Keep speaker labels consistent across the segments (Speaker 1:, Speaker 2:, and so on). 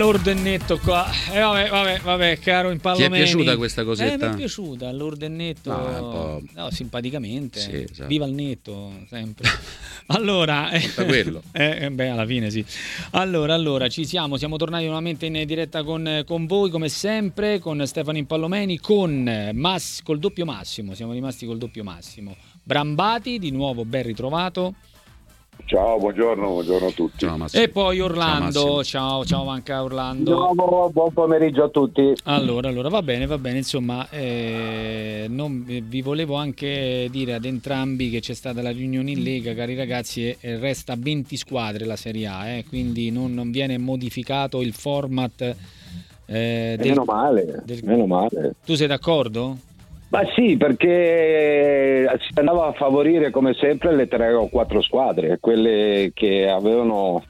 Speaker 1: l'Urdennetto qua. Vabbè, caro in Palomeni.
Speaker 2: Ti è piaciuta questa cosetta?
Speaker 1: Mi è piaciuta l'Urdennetto. No, simpaticamente.
Speaker 2: Sì, esatto.
Speaker 1: Viva il netto, sempre. Allora,
Speaker 2: quello.
Speaker 1: Alla fine sì. Allora, siamo tornati nuovamente in diretta con voi, come sempre, con Stefano Impallomeni, col doppio Massimo. Siamo rimasti col doppio Massimo. Brambati, di nuovo ben ritrovato.
Speaker 3: Ciao, buongiorno a tutti.
Speaker 2: Ciao, Massimo.
Speaker 1: E poi Orlando, ciao anche Orlando.
Speaker 3: Buon pomeriggio a tutti.
Speaker 1: Allora, va bene, insomma, vi volevo anche dire ad entrambi che c'è stata la riunione in Lega, cari ragazzi, e resta 20 squadre la Serie A, quindi non viene modificato il format.
Speaker 3: Meno male.
Speaker 1: Tu sei d'accordo?
Speaker 3: Ma sì, perché si andava a favorire come sempre le 3 o 4 squadre, quelle che avevano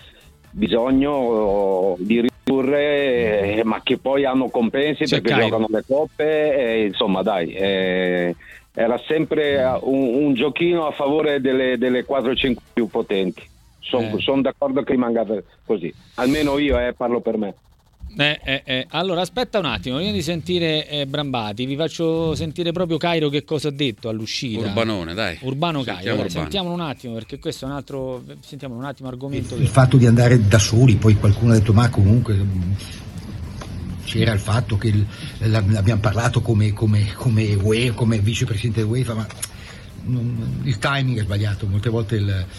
Speaker 3: bisogno di ridurre, ma che poi hanno compensi perché giocano le coppe, insomma dai, era sempre un giochino a favore delle 4-5 più potenti. Sono d'accordo che rimanga così, almeno io parlo per me.
Speaker 1: Allora aspetta un attimo, prima di sentire Brambati vi faccio sentire proprio Cairo che cosa ha detto all'uscita.
Speaker 2: Urbanone, dai.
Speaker 1: Cairo, sentiamolo un attimo, perché questo è un altro, sentiamo un attimo argomento.
Speaker 4: Il fatto di andare da soli, poi qualcuno ha detto ma comunque c'era il fatto che abbiamo parlato come UE, come vicepresidente dell'UEFA, ma il timing è sbagliato, molte volte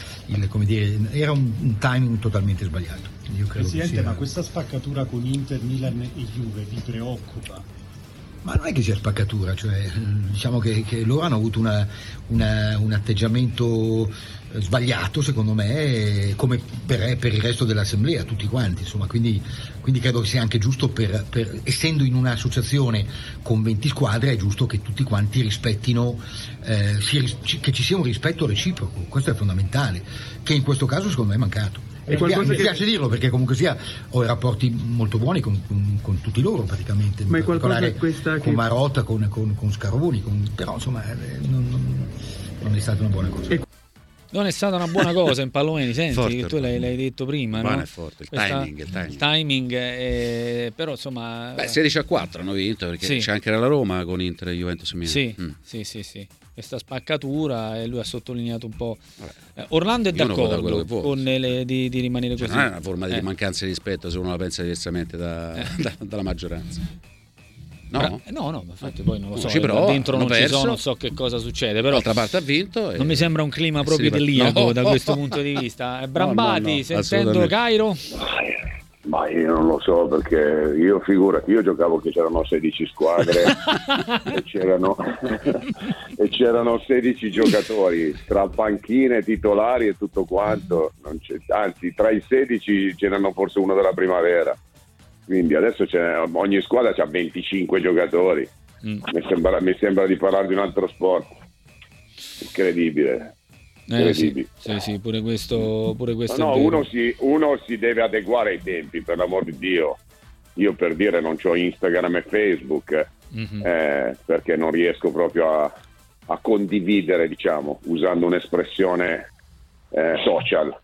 Speaker 4: era un timing totalmente sbagliato. Io credo
Speaker 5: Presidente, ma questa spaccatura con Inter, Milan e Juve vi preoccupa?
Speaker 4: Ma non è che sia spaccatura, cioè diciamo che loro hanno avuto un atteggiamento sbagliato, secondo me, come per il resto dell'assemblea, tutti quanti, insomma, quindi credo che sia anche giusto essendo in un'associazione con 20 squadre, è giusto che tutti quanti rispettino, che ci sia un rispetto reciproco, questo è fondamentale, che in questo caso secondo me è mancato. Mi piace dirlo perché comunque sia ho rapporti molto buoni con tutti loro praticamente,
Speaker 5: ma in particolare
Speaker 4: con Marotta, con Scaroni, però insomma non è stata una buona cosa.
Speaker 1: Non è stata una buona cosa in Palomeni, senti, forte, che tu l'hai detto prima, no?
Speaker 2: È forte, il
Speaker 1: timing, però insomma
Speaker 2: 16-4 hanno vinto, perché c'è anche la Roma con Inter e Juventus Milan.
Speaker 1: Sì. Questa spaccatura, e lui ha sottolineato un po'. Orlando è d'accordo con di rimanere così.
Speaker 2: Non è una forma di mancanza di rispetto se uno la pensa diversamente dalla maggioranza. No, infatti poi non lo so,
Speaker 1: però dentro non ci sono, non so che cosa succede, però
Speaker 2: d'altra parte ha vinto
Speaker 1: non mi sembra un clima proprio idilliaco da questo punto di vista. Brambati, sentendo Cairo?
Speaker 3: Ma io non lo so, perché io giocavo che c'erano 16 squadre e c'erano 16 giocatori tra panchine, titolari e tutto quanto, anzi tra i 16 c'erano forse uno della primavera, quindi adesso ogni squadra ha 25 giocatori. Mi sembra di parlare di un altro sport, incredibile.
Speaker 1: Sì, pure questo
Speaker 3: no, uno si deve adeguare ai tempi, per l'amor di Dio. Io, per dire, non c'ho Instagram e Facebook, perché non riesco proprio a condividere, diciamo, usando un'espressione social.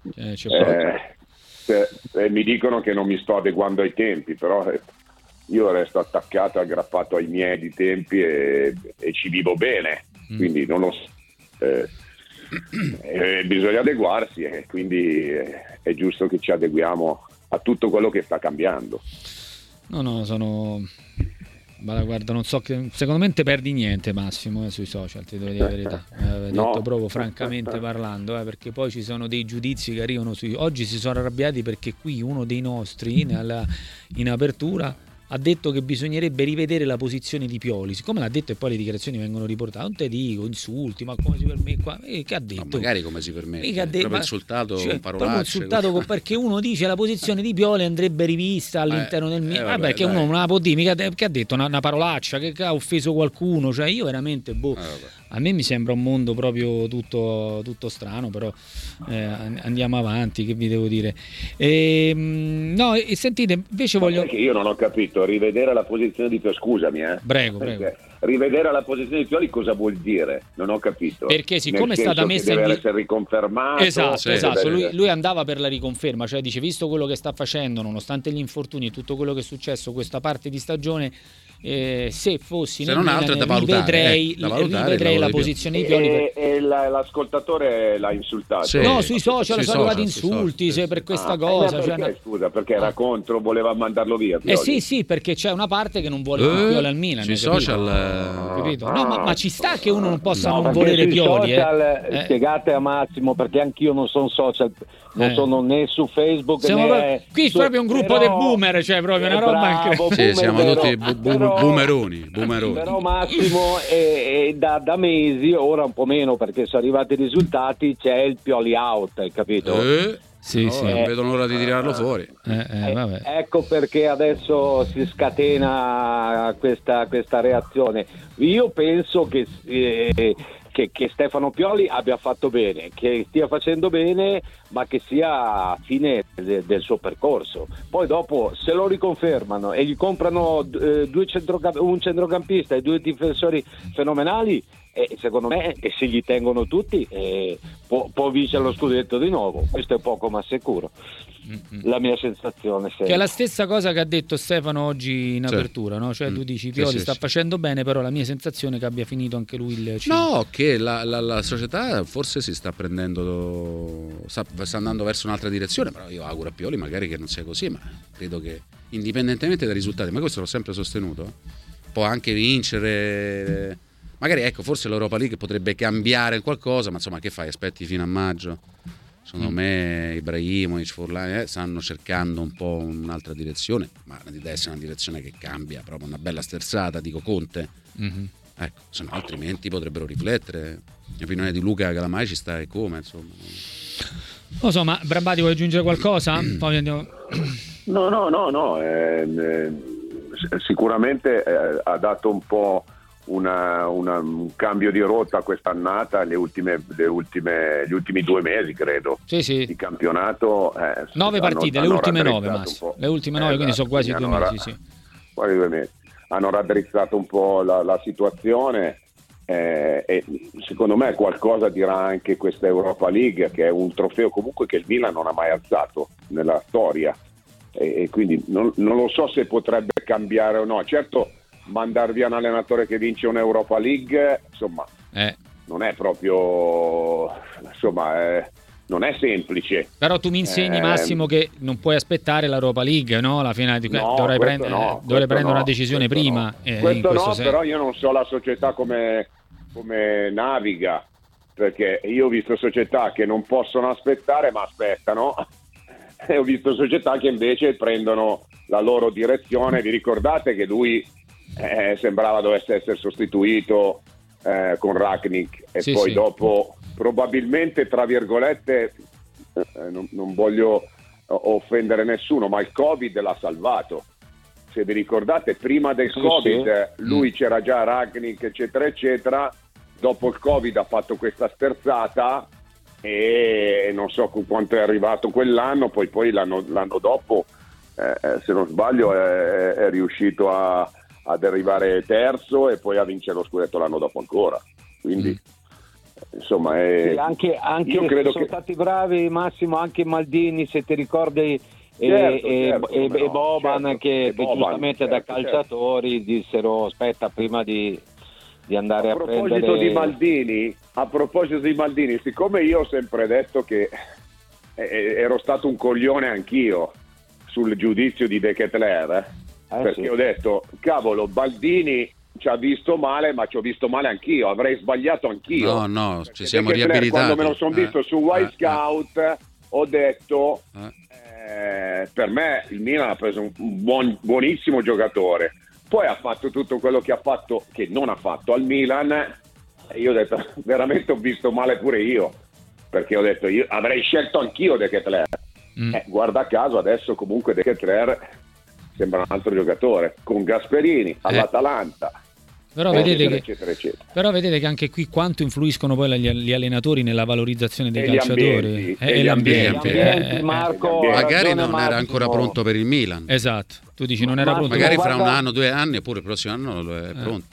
Speaker 3: Mi dicono che non mi sto adeguando ai tempi, però io resto attaccato, aggrappato ai miei di tempi e ci vivo bene, quindi non lo so. Bisogna adeguarsi, e quindi è giusto che ci adeguiamo a tutto quello che sta cambiando.
Speaker 1: Guarda, non so, secondo me non te perdi niente, Massimo, sui social, ti devo dire la verità. Detto proprio francamente parlando, perché poi ci sono dei giudizi che arrivano oggi si sono arrabbiati perché qui uno dei nostri in apertura ha detto che bisognerebbe rivedere la posizione di Pioli. Siccome l'ha detto e poi le dichiarazioni vengono riportate, non te dico insulti, ma come si permette qua? Che ha detto?
Speaker 2: No, magari come si permette, proprio insultato,
Speaker 1: proprio insultato perché uno dice la posizione di Pioli andrebbe rivista all'interno del mio. Vabbè, che uno non la può dire, mica che ha detto una parolaccia, che ha offeso qualcuno, cioè io veramente a me mi sembra un mondo proprio tutto strano, però andiamo avanti, che vi devo dire. No, e sentite, invece voglio...
Speaker 3: Perché io non ho capito, rivedere la posizione di Pioli, scusami,
Speaker 1: Prego.
Speaker 3: Rivedere la posizione di Pioli cosa vuol dire? Non ho capito.
Speaker 1: Perché siccome è stata messa
Speaker 3: deve essere riconfermato.
Speaker 1: Esatto. Lui andava per la riconferma, cioè dice, visto quello che sta facendo, nonostante gli infortuni e tutto quello che è successo questa parte di stagione, se fossi
Speaker 2: nel Milan
Speaker 1: rivedrei la posizione di Pioli.
Speaker 3: E l'ascoltatore l'ha insultato.
Speaker 1: Sì. No, sui social sono arrivati insulti per questa cosa.
Speaker 3: Scusa, perché era contro, voleva mandarlo via Pioli.
Speaker 1: Sì, perché c'è una parte che non vuole Pioli al Milan.
Speaker 2: Sui social...
Speaker 1: Capito? No, ma ci sta che uno non possa non volere Pioli.
Speaker 6: Social, spiegate a Massimo, perché anch'io non sono social, non sono né su Facebook
Speaker 1: qui è proprio un gruppo di boomer, cioè proprio una roba
Speaker 2: anche... siamo tutti boomeroni.
Speaker 6: Però Massimo è da mesi, ora un po' meno perché sono arrivati i risultati, c'è il Pioli out, hai capito?
Speaker 2: Sì. Non vedo l'ora di tirarlo fuori.
Speaker 1: Vabbè.
Speaker 6: Ecco perché adesso si scatena questa reazione. Io penso che Stefano Pioli abbia fatto bene, che stia facendo bene, ma che sia a fine del suo percorso. Poi dopo, se lo riconfermano e gli comprano un centrocampista e 2 difensori fenomenali, secondo me, e se gli tengono tutti, può vincere lo scudetto di nuovo. Questo è poco ma sicuro. La mia sensazione
Speaker 1: che è la stessa cosa che ha detto Stefano oggi in apertura, no? Cioè tu dici Pioli sta facendo bene, però la mia sensazione è che abbia finito anche lui il ciclo.
Speaker 2: No, che la società forse si sta prendendo, sta andando verso un'altra direzione, però io auguro a Pioli magari che non sia così, ma credo che indipendentemente dai risultati, ma questo l'ho sempre sostenuto, può anche vincere, magari forse l'Europa League potrebbe cambiare qualcosa, ma insomma che fai, aspetti fino a maggio. Secondo me Ibrahimovic, Forlani stanno cercando un po' un'altra direzione, ma deve essere una direzione che cambia, proprio una bella sterzata, dico Conte. Se no, altrimenti potrebbero riflettere. L'opinione di Luca Calamai ci sta e come, insomma.
Speaker 1: Non so, ma Brambati vuoi aggiungere qualcosa? Poi andiamo...
Speaker 3: No. Sicuramente ha dato un po' un cambio di rotta quest'annata, gli ultimi 2 mesi credo di campionato.
Speaker 1: 9 partite, le ultime 9 Massimo, le ultime 9, quindi sono quasi 2 mesi.
Speaker 3: Quasi 2 mesi. Hanno raddrizzato un po' la situazione e secondo me qualcosa dirà anche questa Europa League, che è un trofeo comunque che il Milan non ha mai alzato nella storia, e quindi non lo so se potrebbe cambiare o no. Certo, mandar via un allenatore che vince un'Europa League, insomma, non è proprio, non è semplice.
Speaker 1: Però tu mi insegni, Massimo, che non puoi aspettare l'Europa League, no? Alla fine dovrai prendere una decisione prima.
Speaker 3: Questo no, però io non so la società come naviga, perché io ho visto società che non possono aspettare ma aspettano, e ho visto società che invece prendono la loro direzione. Vi ricordate che lui sembrava dovesse essere sostituito con Rangnick e poi dopo probabilmente, tra virgolette, non voglio offendere nessuno, ma il Covid l'ha salvato. Se vi ricordate, prima del Covid lui c'era già Rangnick eccetera eccetera, dopo il Covid ha fatto questa sterzata e non so quanto è arrivato quell'anno, poi l'anno dopo se non sbaglio è riuscito ad arrivare terzo e poi a vincere lo scudetto l'anno dopo ancora, quindi insomma
Speaker 6: anche io credo sono stati bravi, Massimo, anche Maldini, se ti ricordi, e Boban, che giustamente da calciatori dissero aspetta prima di andare a prendere.
Speaker 3: A proposito di Maldini, siccome io ho sempre detto che ero stato un coglione anch'io sul giudizio di De Ketelaere, perché ho detto cavolo, Maldini ci ha visto male, ma ci ho visto male anch'io, avrei sbagliato anch'io.
Speaker 2: No, ci siamo riabilitati.
Speaker 3: Quando me lo sono visto su Y Scout ho detto per me il Milan ha preso un buonissimo giocatore, poi ha fatto tutto quello che ha fatto, che non ha fatto al Milan, e io ho detto veramente ho visto male pure io, perché ho detto io avrei scelto anch'io De Ketelaere. Guarda caso adesso comunque De Ketelaere sembra un altro giocatore, con Gasperini all'Atalanta.
Speaker 1: Però vedete che anche qui quanto influiscono poi gli allenatori nella valorizzazione dei calciatori
Speaker 3: e l'ambiente.
Speaker 6: Marco,
Speaker 2: magari non era ancora pronto per il Milan.
Speaker 1: Esatto, tu dici non era pronto.
Speaker 2: Magari fra un anno, 2 anni, oppure il prossimo anno lo è pronto.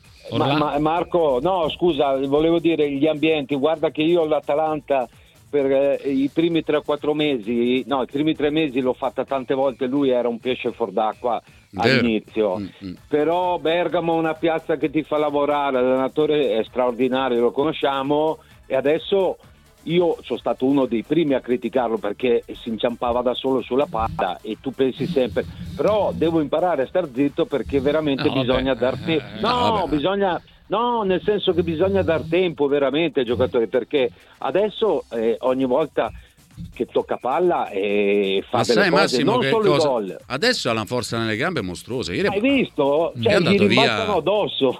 Speaker 6: Marco, no, scusa, volevo dire gli ambienti. Guarda che io l'Atalanta per i primi 3-4 mesi, no, i primi 3 mesi l'ho fatta tante volte, lui era un pesce fuor d'acqua all'inizio. Però Bergamo è una piazza che ti fa lavorare, l'allenatore è straordinario, lo conosciamo, e adesso io sono stato uno dei primi a criticarlo perché si inciampava da solo sulla palla, e tu pensi sempre, però devo imparare a star zitto perché veramente bisogna dar tempo. No, nel senso che bisogna dar tempo veramente ai giocatori, perché adesso ogni volta che tocca palla e fa delle cose,
Speaker 2: Massimo,
Speaker 6: non solo i gol.
Speaker 2: Adesso ha una forza nelle gambe mostruosa.
Speaker 6: Hai visto? Cioè, gli rimbalzano addosso.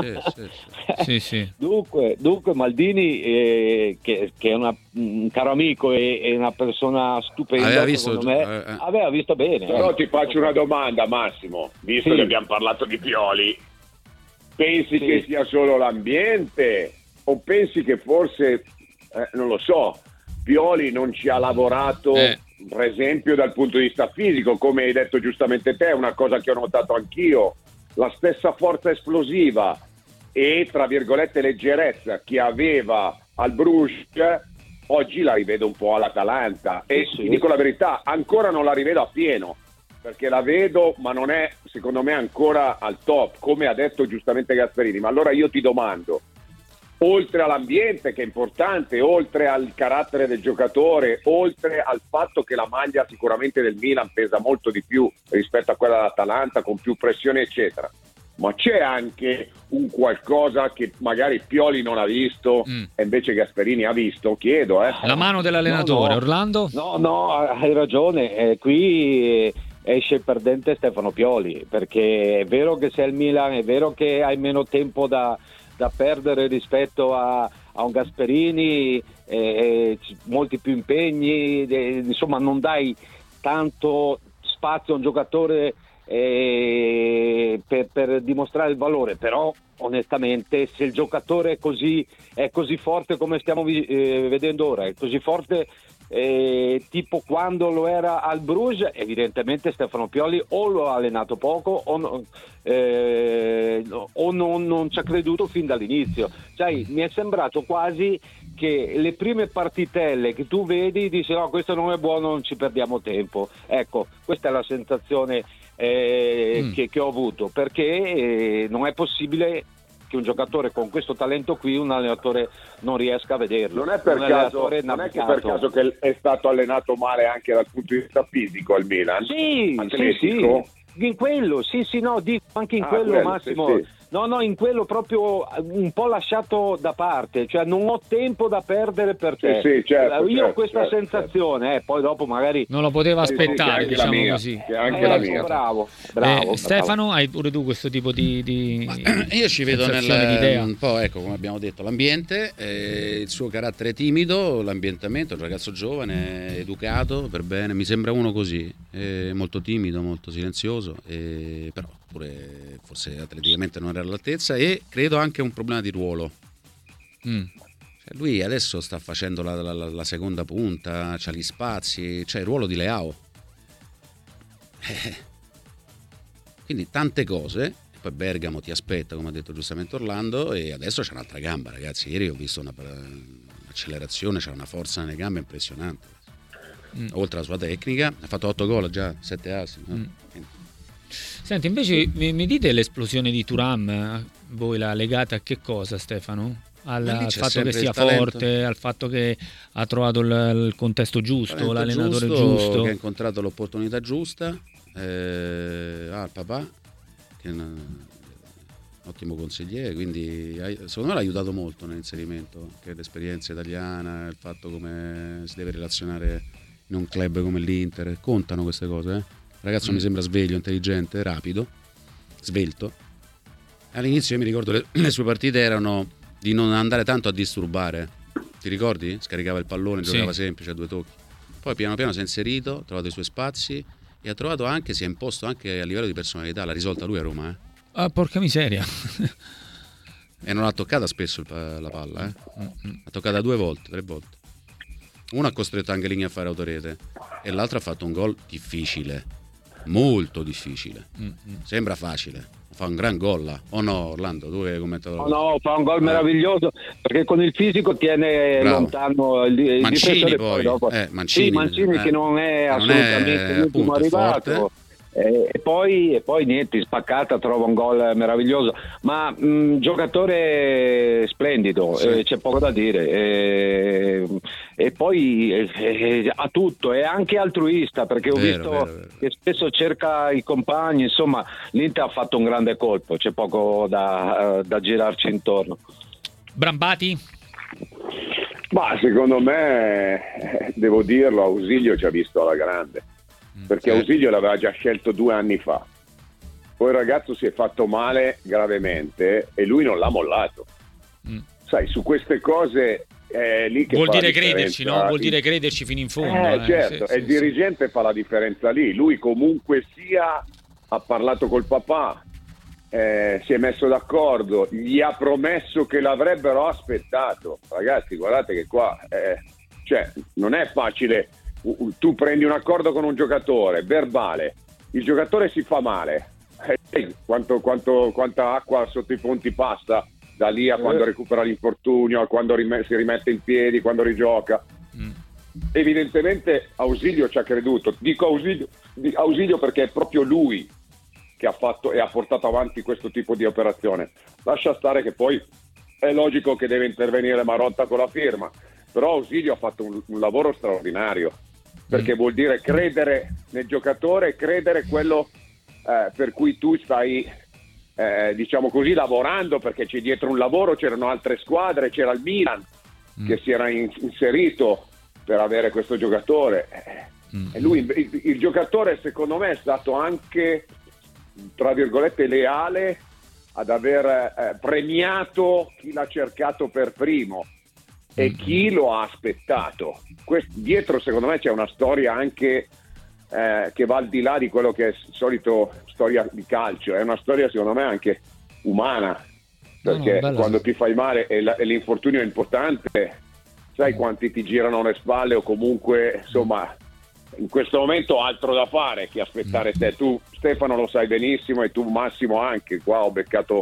Speaker 2: Sì.
Speaker 6: Dunque Maldini, che è un caro amico e una persona stupenda, secondo me, aveva visto bene.
Speaker 3: Però ti faccio una domanda, Massimo, visto che abbiamo parlato di Pioli. Pensi che sia solo l'ambiente, o pensi che forse, non lo so, Pioli non ci ha lavorato, per esempio dal punto di vista fisico, come hai detto giustamente te, una cosa che ho notato anch'io, la stessa forza esplosiva e, tra virgolette, leggerezza che aveva al Bruges, oggi la rivedo un po' all'Atalanta, e ti dico la verità, ancora non la rivedo appieno, perché la vedo, ma non è, secondo me, ancora al top, come ha detto giustamente Gasperini. Ma allora io ti domando, oltre all'ambiente che è importante, oltre al carattere del giocatore, oltre al fatto che la maglia sicuramente del Milan pesa molto di più rispetto a quella dell'Atalanta, con più pressione eccetera, ma c'è anche un qualcosa che magari Pioli non ha visto e invece Gasperini ha visto? Chiedo,
Speaker 1: La mano dell'allenatore, no. Orlando?
Speaker 6: No, hai ragione, qui esce perdente Stefano Pioli, perché è vero che sei il Milan, è vero che hai meno tempo da perdere rispetto a un Gasperini, molti più impegni, insomma non dai tanto spazio a un giocatore per dimostrare il valore, però onestamente se il giocatore è così forte come stiamo vedendo ora, è così forte tipo quando lo era al Bruges, evidentemente Stefano Pioli o lo ha allenato poco o non ci ha creduto fin dall'inizio. Cioè, mi è sembrato quasi che le prime partitelle che tu vedi dici no, questo non è buono, non ci perdiamo tempo. Ecco, questa è la sensazione che ho avuto, perché non è possibile che un giocatore con questo talento qui un allenatore non riesca a vederlo.
Speaker 3: Non è per caso che è stato allenato male anche dal punto di vista fisico al Milan?
Speaker 6: Sì. In quello, dico anche in quello, Massimo. Sì. No, in quello proprio un po' lasciato da parte, cioè non ho tempo da perdere per te.
Speaker 3: Sì, certo,
Speaker 6: io ho questa sensazione, poi dopo magari
Speaker 1: non lo poteva aspettare, diciamo così.
Speaker 3: Anche la mia.
Speaker 6: Bravo.
Speaker 1: Stefano, hai pure tu questo tipo di
Speaker 2: io ci vedo un po', ecco, come abbiamo detto, l'ambiente, il suo carattere timido, l'ambientamento, un ragazzo giovane, educato, per bene, mi sembra uno così, molto timido, molto silenzioso, però pure forse atleticamente non era all'altezza, e credo anche un problema di ruolo. Cioè, lui adesso sta facendo la seconda punta, c'ha gli spazi, c'è il ruolo di Leao, quindi tante cose. Poi Bergamo ti aspetta, come ha detto giustamente Orlando, e adesso c'è un'altra gamba, ragazzi. Ieri ho visto un'accelerazione, c'è una forza nelle gambe impressionante, oltre alla sua tecnica. Ha fatto 8 gol già, 7 assi, no?
Speaker 1: Senti, invece mi dite l'esplosione di Thuram, voi la legate a che cosa, Stefano? Al fatto che sia forte, al fatto che ha trovato il contesto giusto, l'allenatore giusto,
Speaker 2: che ha incontrato l'opportunità giusta, il papà che è un ottimo consigliere, quindi secondo me l'ha aiutato molto nell'inserimento, che l'esperienza italiana, il fatto come si deve relazionare in un club come l'Inter, contano queste cose, Il ragazzo mi sembra sveglio, intelligente, rapido, svelto. All'inizio io mi ricordo le sue partite erano di non andare tanto a disturbare, ti ricordi? Scaricava il pallone, giocava semplice a 2 tocchi. Poi piano piano si è inserito, ha trovato i suoi spazi e ha trovato anche, si è imposto anche a livello di personalità. L'ha risolta lui a Roma,
Speaker 1: Ah, porca miseria.
Speaker 2: E non ha toccata spesso la palla, ha toccata 2 volte, 3 volte. Una ha costretto anche Ligna a fare autorete e l'altra ha fatto un gol difficile, molto difficile. Sembra facile, fa un gran gol là. O no, Orlando, tu hai commentato?
Speaker 6: No, fa un gol meraviglioso perché con il fisico tiene lontano il
Speaker 2: Mancini poi.
Speaker 6: Dopo. Mancini che non è assolutamente l'ultimo arrivato.
Speaker 2: Forte.
Speaker 6: E poi niente, spaccata, trova un gol meraviglioso, ma giocatore splendido,
Speaker 2: sì.
Speaker 6: C'è poco da dire, e poi ha tutto, è anche altruista perché ho visto che spesso cerca i compagni, insomma l'Inter ha fatto un grande colpo, c'è poco da girarci intorno.
Speaker 1: Brambati?
Speaker 3: Ma secondo me, devo dirlo, Ausilio ci ha visto alla grande, perché Ausilio l'aveva già scelto 2 anni fa, poi il ragazzo si è fatto male gravemente e lui non l'ha mollato. Sai, su queste cose è lì che
Speaker 1: vuol
Speaker 3: fa
Speaker 1: dire
Speaker 3: la
Speaker 1: crederci, no? Vuol dire crederci fino in fondo.
Speaker 3: Certo,
Speaker 1: sì,
Speaker 3: il dirigente fa la differenza lì, lui comunque sia ha parlato col papà, si è messo d'accordo, gli ha promesso che l'avrebbero aspettato. Ragazzi, guardate che qua cioè non è facile. Tu prendi un accordo con un giocatore verbale, il giocatore si fa male, quanta acqua sotto i ponti passa da lì a quando recupera l'infortunio, a quando si rimette in piedi, quando rigioca. Evidentemente Ausilio ci ha creduto. Dico Ausilio perché è proprio lui che ha fatto e ha portato avanti questo tipo di operazione. Lascia stare che poi è logico che deve intervenire Marotta con la firma, però Ausilio ha fatto un lavoro straordinario, perché vuol dire credere nel giocatore, credere quello per cui tu stai diciamo così lavorando, perché c'è dietro un lavoro, c'erano altre squadre, c'era il Milan che si era inserito per avere questo giocatore e lui, il giocatore secondo me è stato anche tra virgolette leale ad aver premiato chi l'ha cercato per primo e chi lo ha aspettato. Dietro secondo me c'è una storia anche che va al di là di quello che è solito storia di calcio, è una storia secondo me anche umana, perché quando ti fai male e l'infortunio è importante, sai quanti ti girano le spalle, o comunque insomma in questo momento altro da fare che aspettare te. Tu Stefano lo sai benissimo e tu Massimo anche, qua ho beccato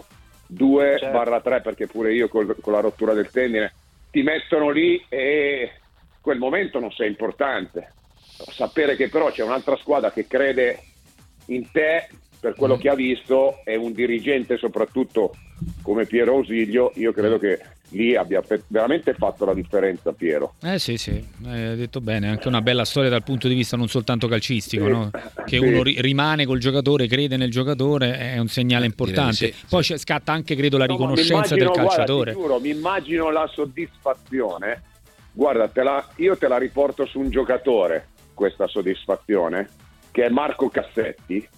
Speaker 3: 2/3 perché pure io con la rottura del tendine, ti mettono lì e quel momento non sei importante. Sapere che però c'è un'altra squadra che crede in te per quello che ha visto, e un dirigente soprattutto come Piero Ausilio, io credo che lì abbia veramente fatto la differenza Piero.
Speaker 1: Sì, hai detto bene, anche una bella storia dal punto di vista non soltanto calcistico, no? Che uno rimane col giocatore, crede nel giocatore, è un segnale importante. Poi scatta anche, credo, la riconoscenza del calciatore.
Speaker 3: Guarda, ti giuro, mi immagino la soddisfazione. Guarda, io te la riporto su un giocatore, questa soddisfazione, che è Marco Cassetti,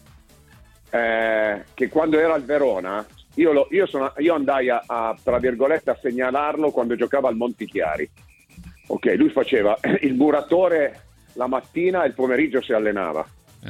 Speaker 3: che quando era al Verona io andai a tra virgolette a segnalarlo quando giocava al Montichiari. Ok, lui faceva il muratore la mattina e il pomeriggio si allenava.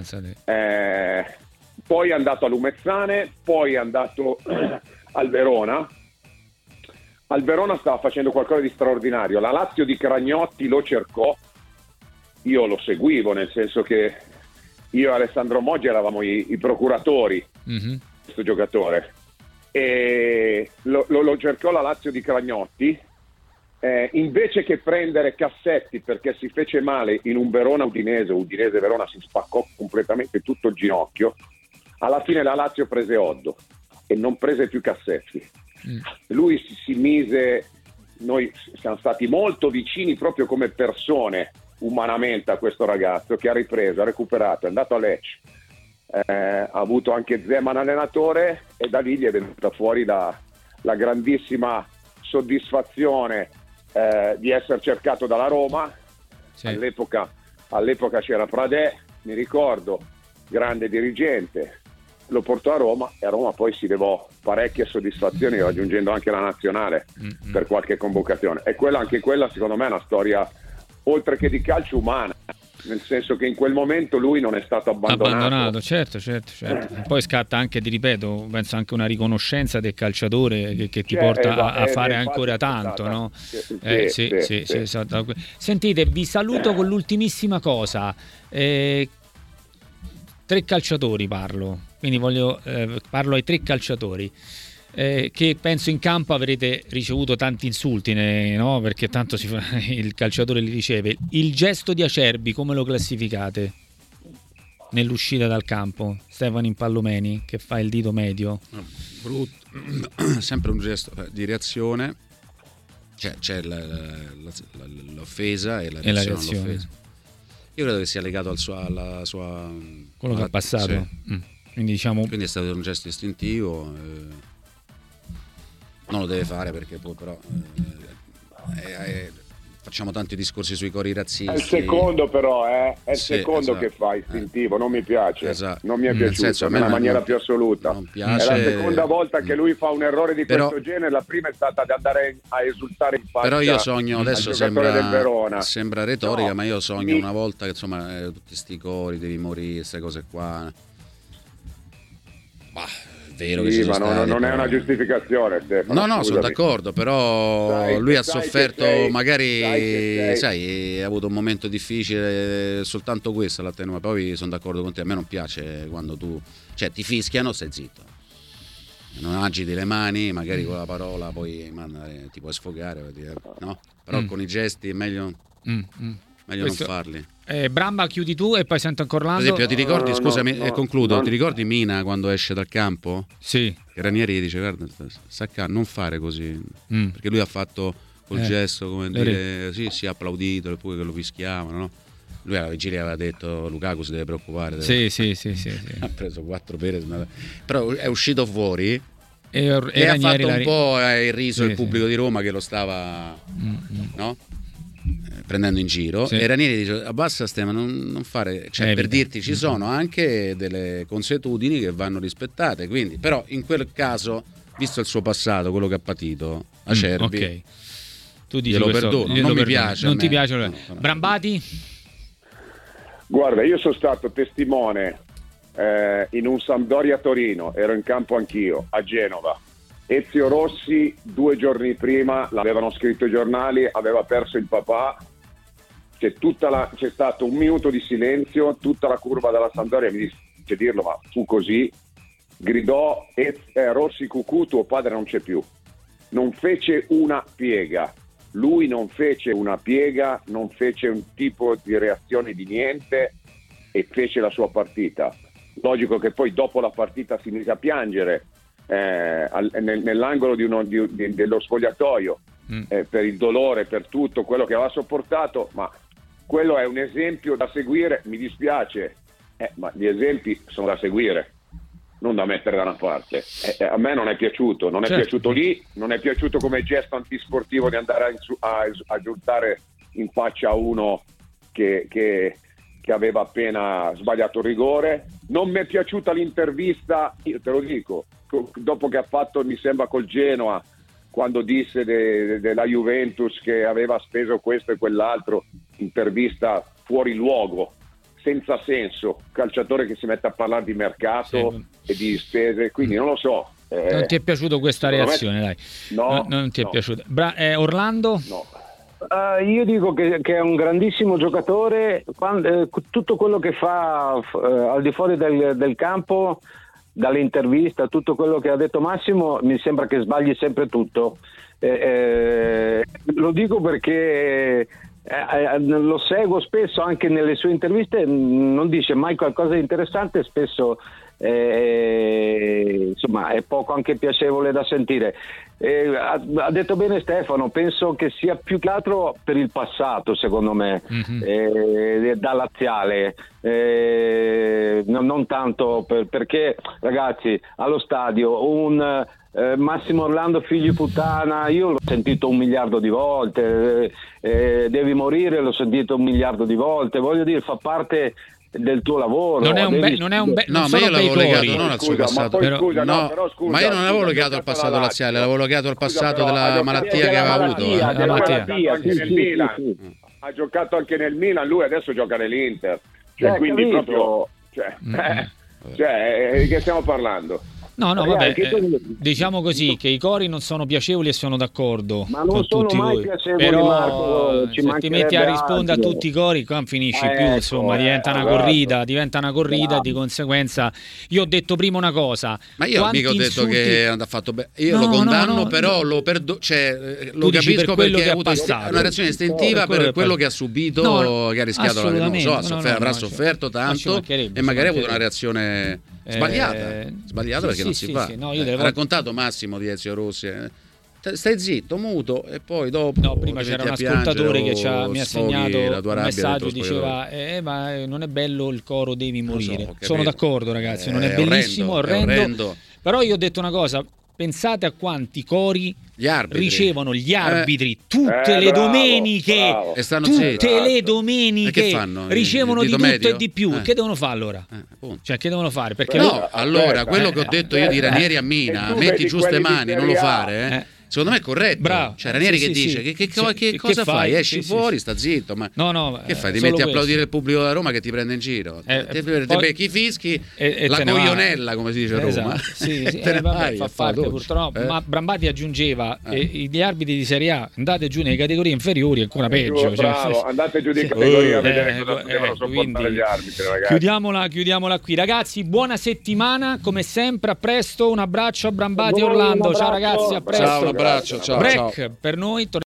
Speaker 3: Poi è andato a Lumezzane, poi è andato al Verona. Al Verona stava facendo qualcosa di straordinario. La Lazio di Cragnotti lo cercò, io lo seguivo, nel senso che io e Alessandro Moggi eravamo i procuratori di questo giocatore, e lo cercò la Lazio di Cragnotti, invece che prendere Cassetti perché si fece male in un Udinese-Verona, si spaccò completamente tutto il ginocchio. Alla fine la Lazio prese Oddo e non prese più Cassetti. Lui si mise, noi siamo stati molto vicini proprio come persone umanamente a questo ragazzo, che ha ripreso, ha recuperato, è andato a Lecce, ha avuto anche Zeman allenatore, e da lì gli è venuta fuori la grandissima soddisfazione di essere cercato dalla Roma. All'epoca c'era Pradè, mi ricordo, grande dirigente, lo portò a Roma, e a Roma poi si levò parecchie soddisfazioni, raggiungendo anche la nazionale per qualche convocazione. E anche quella secondo me è una storia oltre che di calcio umana. nel senso che in quel momento lui non è stato abbandonato.
Speaker 1: Certo. Poi scatta anche, ti ripeto, penso anche una riconoscenza del calciatore che ti porta a fare ancora tanto, no? Sì. Esatto. Sentite, vi saluto con l'ultimissima cosa. 3 calciatori parlo, quindi parlo ai 3 calciatori. Che penso in campo avrete ricevuto tanti insulti, no? Perché tanto il calciatore li riceve. Il gesto di Acerbi come lo classificate nell'uscita dal campo? Stefano Impallomeni che fa il dito medio,
Speaker 2: brutto. Sempre un gesto di reazione, c'è l'offesa e la reazione all'offesa. Io credo che sia legato alla sua
Speaker 1: quello che ha passato, sì. Quindi è
Speaker 2: stato un gesto istintivo. Non lo deve fare perché poi però facciamo tanti discorsi sui cori razzisti.
Speaker 3: È il secondo però, è il secondo che fa istintivo, non mi piace, non mi è piaciuto nella maniera più assoluta.
Speaker 2: Non piace,
Speaker 3: è la seconda volta che lui fa un errore di questo genere, la prima è stata di andare a esultare in faccia.
Speaker 2: Però io sogno, adesso sembra retorica, ma io sogno una volta che insomma tutti sti cori, devi morire, queste cose qua. Vero che
Speaker 3: ma non è una giustificazione, Stefano.
Speaker 2: No, sono d'accordo, però lui ha sofferto, magari sai, ha avuto un momento difficile, soltanto questo l'attenua. Poi sono d'accordo con te, a me non piace quando ti fischiano, stai zitto, non agiti le mani, magari con la parola poi ti puoi sfogare, no? Però con i gesti è meglio non farli.
Speaker 1: Bramba, chiudi tu e poi sento ancora Orlando.
Speaker 2: Per esempio, ti ricordi, scusami, concludo, ti ricordi Mina quando esce dal campo?
Speaker 1: Sì.
Speaker 2: Che Ranieri dice, guarda, Sacca, non fare così, perché lui ha fatto col gesto, come dire, si è applaudito, poi che lo fischiavano, no? Lui alla vigilia aveva detto, Lukaku si deve preoccupare.
Speaker 1: Sì.
Speaker 2: Ha preso 4 pere, però è uscito fuori
Speaker 1: e
Speaker 2: ha fatto un po' irriso il pubblico di Roma che lo stava, no? Prendendo in giro, e Ranieri dice abbassa Stefano, non fare, per dirti ci sono anche delle consuetudini che vanno rispettate, quindi però in quel caso, visto il suo passato, quello che ha patito Acerbi,
Speaker 1: tu dici
Speaker 2: glielo perdono, non mi piace,
Speaker 1: non ti piace no. Brambati?
Speaker 3: Guarda, io sono stato testimone in un Sampdoria Torino, ero in campo anch'io a Genova. Ezio Rossi 2 giorni prima, l'avevano scritto i giornali, aveva perso il papà. C'è stato 1 minuto di silenzio, tutta la curva della Sampdoria, mi dispiace dirlo, ma fu così, gridò Rossi Cucù, tuo padre non c'è più. Non fece una piega, lui non fece una piega, non fece un tipo di reazione di niente e fece la sua partita. Logico che poi dopo la partita si mise a piangere nell'angolo dello spogliatoio per il dolore, per tutto quello che aveva sopportato, ma quello è un esempio da seguire. Mi dispiace, ma gli esempi sono da seguire, non da mettere da una parte. A me non è piaciuto, piaciuto lì, non è piaciuto come gesto antisportivo di andare a giuntare in faccia a uno che aveva appena sbagliato il rigore. Non mi è piaciuta l'intervista, io te lo dico, dopo che ha fatto, mi sembra, col Genoa, quando disse della Juventus che aveva speso questo e quell'altro, intervista fuori luogo, senza senso, calciatore che si mette a parlare di mercato e di spese, quindi non lo so.
Speaker 1: Non ti è piaciuta questa reazione, dai?
Speaker 3: No,
Speaker 1: non ti è piaciuta. Orlando?
Speaker 3: No.
Speaker 6: Io dico che è un grandissimo giocatore, tutto quello che fa al di fuori del campo, dall'intervista, tutto quello che ha detto Massimo, mi sembra che sbagli sempre tutto. Lo dico perché lo seguo spesso anche nelle sue interviste, non dice mai qualcosa di interessante, spesso insomma è poco anche piacevole da sentire. Ha detto bene Stefano, penso che sia più che altro per il passato, secondo me, da laziale, non tanto perché, ragazzi, allo stadio un Massimo Orlando figlio puttana, io l'ho sentito 1 miliardo di volte, devi morire, l'ho sentito 1 miliardo di volte, voglio dire, fa parte del tuo lavoro.
Speaker 1: Non è un
Speaker 2: no, ma io l'avevo legato non al suo passato,
Speaker 3: ma
Speaker 2: io non l'avevo legato al passato laziale, l'avevo legato al passato della malattia che aveva avuto.
Speaker 1: La malattia.
Speaker 3: ha giocato anche nel Milan, lui adesso gioca nell'Inter, cioè, quindi
Speaker 6: capito.
Speaker 3: proprio che stiamo parlando?
Speaker 1: No,
Speaker 6: Ragazzi,
Speaker 1: vabbè, diciamo così che i cori non sono piacevoli e sono d'accordo
Speaker 6: Ma non
Speaker 1: con
Speaker 6: sono
Speaker 1: tutti
Speaker 6: mai
Speaker 1: voi.
Speaker 6: piacevoli,
Speaker 1: Però
Speaker 6: Marco, ci
Speaker 1: se ti metti a
Speaker 6: mancherebbe
Speaker 1: rispondere a
Speaker 6: altro.
Speaker 1: tutti i cori, qua non finisci più,
Speaker 6: Ecco,
Speaker 1: insomma, diventa una corrida e di conseguenza io ho detto prima una cosa.
Speaker 2: Ma io
Speaker 1: quanti
Speaker 2: mica ho detto
Speaker 1: insulti...
Speaker 2: che ha fatto bene. Io
Speaker 1: No,
Speaker 2: lo condanno,
Speaker 1: no,
Speaker 2: però lo
Speaker 1: Tu dici
Speaker 2: capisco
Speaker 1: per quello
Speaker 2: perché
Speaker 1: che
Speaker 2: ha
Speaker 1: ha
Speaker 2: avuto
Speaker 1: passato.
Speaker 2: una reazione istintiva per quello che ha subito, che ha rischiato la non so, avrà sofferto tanto e magari ha avuto una reazione sbagliata perché non si fa.
Speaker 1: Sì, no,
Speaker 2: ha raccontato Massimo di Ezio Rossi. Stai zitto, muto, e poi dopo.
Speaker 1: No, prima c'era un ascoltatore che mi ha segnato un messaggio, diceva: ma non è bello il coro, devi morire. Sono d'accordo, ragazzi, non è bellissimo, è orrendo. Però io ho detto una cosa: pensate a quanti cori ricevono gli arbitri tutte le domeniche,
Speaker 2: e stanno
Speaker 1: tutte le domeniche ricevono di tutto
Speaker 2: medio?
Speaker 1: E di più. Che devono fare allora? Cioè, che devono fare? Perché
Speaker 2: allora quello che ho detto io di Ranieri a Mina, metti giù ste mani, non lo fare, secondo me è corretto.
Speaker 1: Bravo.
Speaker 2: Cioè Ranieri che dice che cosa fai? Esci fuori, sta zitto, ma che fai? Ti metti a applaudire il pubblico da Roma che ti prende in giro, ti becchi i fischi, la coglionella, come si dice a Roma.
Speaker 1: Fa parte purtroppo. Ma Brambati aggiungeva gli arbitri di Serie A, andate giù nelle categorie inferiori, ancora peggio.
Speaker 3: Bravo, andate giù di categoria a vedere cosa potevano sopportare gli arbitri, ragazzi.
Speaker 1: Chiudiamola qui, ragazzi. Buona settimana, come sempre, a presto. Un abbraccio a Brambati e Orlando. Ciao ragazzi, a presto.
Speaker 2: Ciao, un abbraccio, ciao.
Speaker 1: Break per noi.